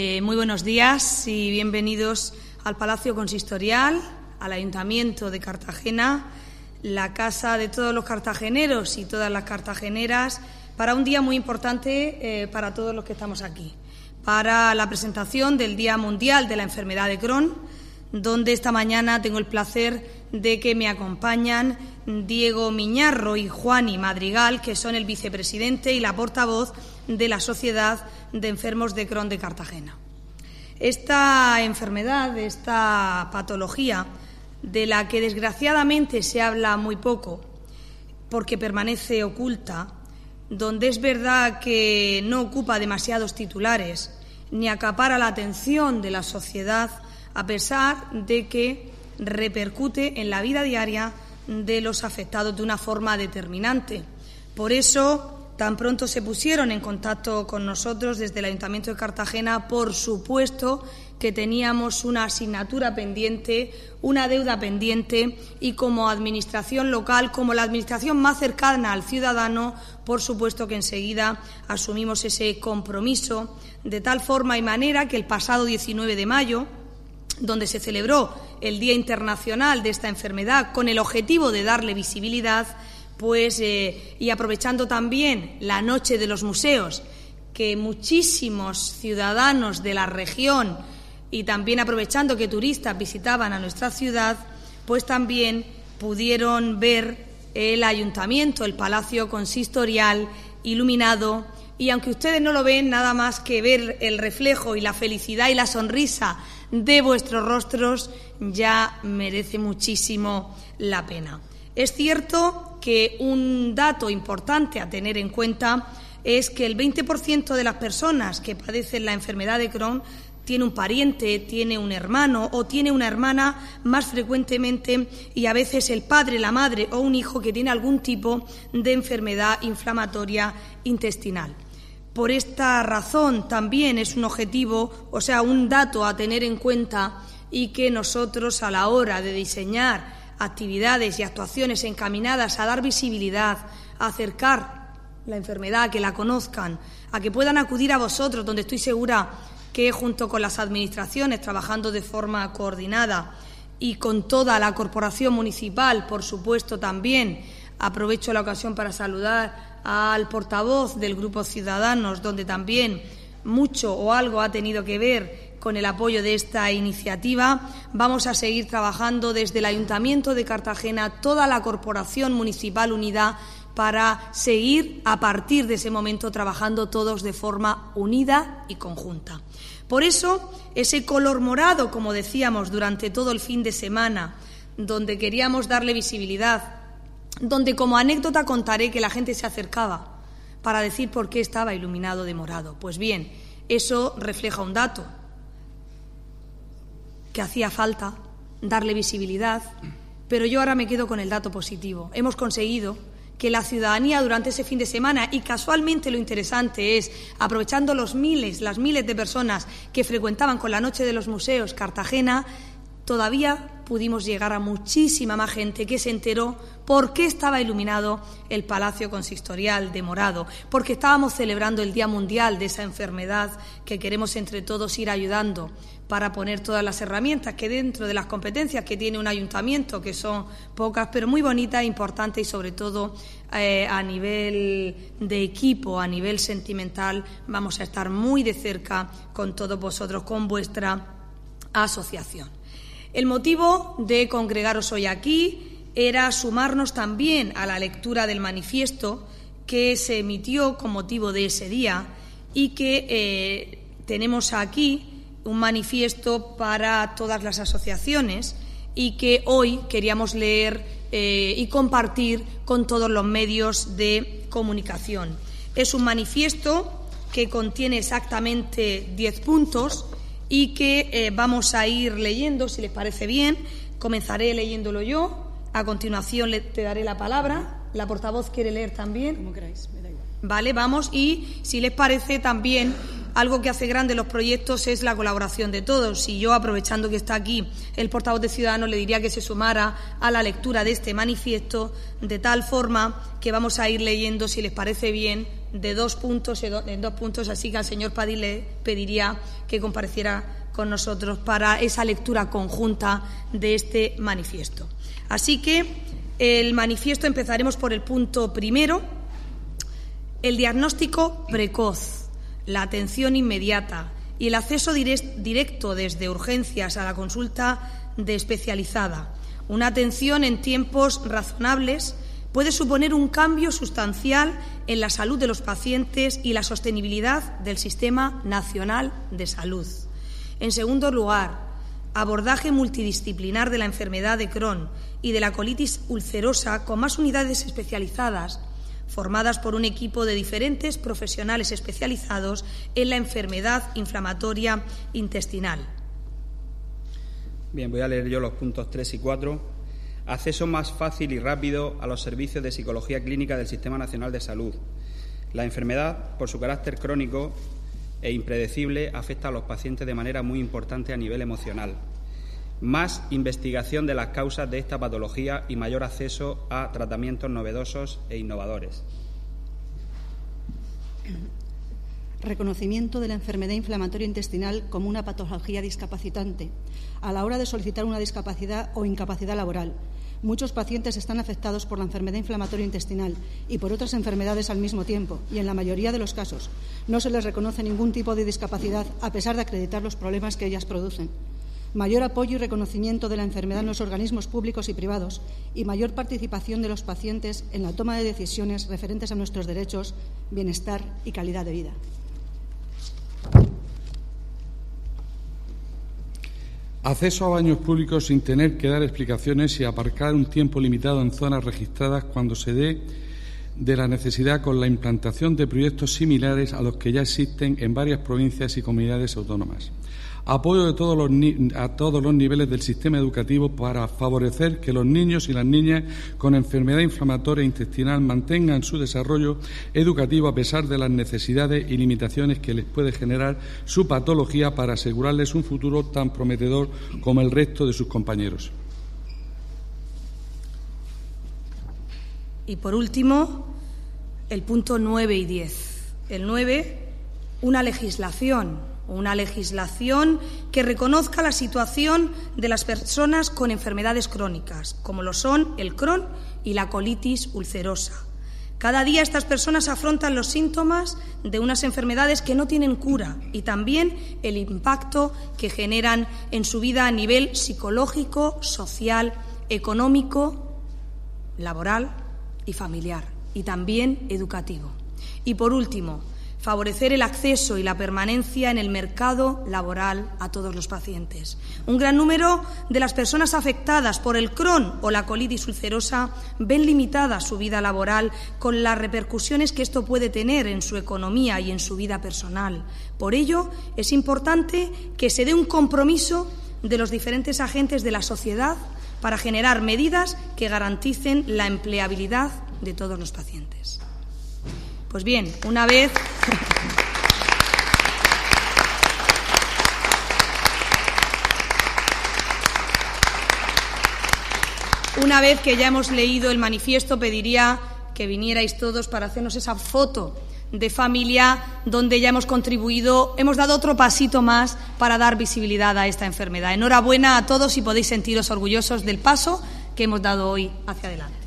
Muy buenos días y bienvenidos al Palacio Consistorial, al Ayuntamiento de Cartagena, la casa de todos los cartageneros y todas las cartageneras, para un día muy importante para todos los que estamos aquí, para la presentación del Día Mundial de la Enfermedad de Crohn, donde esta mañana tengo el placer de que me acompañan Diego Miñarro y Juani Madrigal, que son el vicepresidente y la portavoz de la Sociedad de Enfermos de Crohn de Cartagena. Esta enfermedad, esta patología, de la que desgraciadamente se habla muy poco porque permanece oculta, donde es verdad que no ocupa demasiados titulares ni acapara la atención de la sociedad, a pesar de que repercute en la vida diaria de los afectados de una forma determinante. Por eso, tan pronto se pusieron en contacto con nosotros desde el Ayuntamiento de Cartagena, por supuesto que teníamos una asignatura pendiente, una deuda pendiente, y como Administración local, como la Administración más cercana al ciudadano, por supuesto que enseguida asumimos ese compromiso, de tal forma y manera que el pasado 19 de mayo, donde se celebró el Día Internacional de esta enfermedad con el objetivo de darle visibilidad, y aprovechando también la Noche de los Museos, que muchísimos ciudadanos de la región y también aprovechando que turistas visitaban a nuestra ciudad, pues también pudieron ver el Ayuntamiento, el Palacio Consistorial iluminado, y aunque ustedes no lo ven, nada más que ver el reflejo y la felicidad y la sonrisa de vuestros rostros ya merece muchísimo la pena. Es cierto que un dato importante a tener en cuenta es que el 20% de las personas que padecen la enfermedad de Crohn tiene un pariente, tiene un hermano o tiene una hermana, más frecuentemente, y a veces el padre, la madre o un hijo que tiene algún tipo de enfermedad inflamatoria intestinal. Por esta razón también es un objetivo, un dato a tener en cuenta, y que nosotros, a la hora de diseñar actividades y actuaciones encaminadas a dar visibilidad, a acercar la enfermedad, a que la conozcan, a que puedan acudir a vosotros, donde estoy segura que junto con las administraciones, trabajando de forma coordinada y con toda la corporación municipal, por supuesto también, aprovecho la ocasión para saludar al portavoz del Grupo Ciudadanos, donde también mucho o algo ha tenido que ver con el apoyo de esta iniciativa. Vamos a seguir trabajando desde el Ayuntamiento de Cartagena, toda la Corporación Municipal unida, para seguir a partir de ese momento trabajando todos de forma unida y conjunta. Por eso, ese color morado, como decíamos, durante todo el fin de semana, donde queríamos darle visibilidad, donde como anécdota contaré que la gente se acercaba para decir por qué estaba iluminado de morado. Pues bien, eso refleja un dato, que hacía falta darle visibilidad, pero yo ahora me quedo con el dato positivo. Hemos conseguido que la ciudadanía durante ese fin de semana, y casualmente lo interesante es, aprovechando las miles de personas que frecuentaban con la Noche de los Museos Cartagena, todavía pudimos llegar a muchísima más gente que se enteró por qué estaba iluminado el Palacio Consistorial de morado, porque estábamos celebrando el Día Mundial de esa enfermedad que queremos entre todos ir ayudando para poner todas las herramientas que dentro de las competencias que tiene un ayuntamiento, que son pocas, pero muy bonitas e importantes, y sobre todo a nivel de equipo, a nivel sentimental, vamos a estar muy de cerca con todos vosotros, con vuestra asociación. El motivo de congregaros hoy aquí era sumarnos también a la lectura del manifiesto que se emitió con motivo de ese día, y que tenemos aquí un manifiesto para todas las asociaciones, y que hoy queríamos leer y compartir con todos los medios de comunicación. Es un manifiesto que contiene exactamente 10 puntos y que vamos a ir leyendo, si les parece bien. Comenzaré leyéndolo yo, a continuación te daré la palabra. ¿La portavoz quiere leer también? Como queráis, me da igual. Vale, vamos, y si les parece también algo que hace grande los proyectos es la colaboración de todos. Y yo, aprovechando que está aquí el portavoz de Ciudadanos, le diría que se sumara a la lectura de este manifiesto, de tal forma que vamos a ir leyendo, si les parece bien, en dos puntos, así que al señor Padín le pediría que compareciera con nosotros para esa lectura conjunta de este manifiesto. Así que el manifiesto empezaremos por el punto primero: el diagnóstico precoz, la atención inmediata y el acceso directo desde urgencias a la consulta de especializada. Una atención en tiempos razonables puede suponer un cambio sustancial en la salud de los pacientes y la sostenibilidad del Sistema Nacional de Salud. En segundo lugar, abordaje multidisciplinar de la enfermedad de Crohn y de la colitis ulcerosa con más unidades especializadas, formadas por un equipo de diferentes profesionales especializados en la enfermedad inflamatoria intestinal. Bien, voy a leer yo los puntos 3 y 4. Acceso más fácil y rápido a los servicios de psicología clínica del Sistema Nacional de Salud. La enfermedad, por su carácter crónico e impredecible, afecta a los pacientes de manera muy importante a nivel emocional. Más investigación de las causas de esta patología y mayor acceso a tratamientos novedosos e innovadores. Reconocimiento de la enfermedad inflamatoria intestinal como una patología discapacitante a la hora de solicitar una discapacidad o incapacidad laboral. Muchos pacientes están afectados por la enfermedad inflamatoria intestinal y por otras enfermedades al mismo tiempo, y en la mayoría de los casos no se les reconoce ningún tipo de discapacidad a pesar de acreditar los problemas que ellas producen. Mayor apoyo y reconocimiento de la enfermedad en los organismos públicos y privados y mayor participación de los pacientes en la toma de decisiones referentes a nuestros derechos, bienestar y calidad de vida. Acceso a baños públicos sin tener que dar explicaciones y aparcar un tiempo limitado en zonas registradas cuando se dé de la necesidad, con la implantación de proyectos similares a los que ya existen en varias provincias y comunidades autónomas. Apoyo a todos los niveles del sistema educativo para favorecer que los niños y las niñas con enfermedad inflamatoria intestinal mantengan su desarrollo educativo a pesar de las necesidades y limitaciones que les puede generar su patología, para asegurarles un futuro tan prometedor como el resto de sus compañeros. Y, por último, el punto 9 y 10. El 9, una legislación que reconozca la situación de las personas con enfermedades crónicas, como lo son el Crohn y la colitis ulcerosa. Cada día estas personas afrontan los síntomas de unas enfermedades que no tienen cura y también el impacto que generan en su vida a nivel psicológico, social, económico, laboral y familiar, y también educativo. Y, por último, favorecer el acceso y la permanencia en el mercado laboral a todos los pacientes. Un gran número de las personas afectadas por el Crohn o la colitis ulcerosa ven limitada su vida laboral, con las repercusiones que esto puede tener en su economía y en su vida personal. Por ello, es importante que se dé un compromiso de los diferentes agentes de la sociedad para generar medidas que garanticen la empleabilidad de todos los pacientes. Pues bien, una vez que ya hemos leído el manifiesto, pediría que vinierais todos para hacernos esa foto de familia donde ya hemos contribuido, hemos dado otro pasito más para dar visibilidad a esta enfermedad. Enhorabuena a todos y podéis sentiros orgullosos del paso que hemos dado hoy hacia adelante.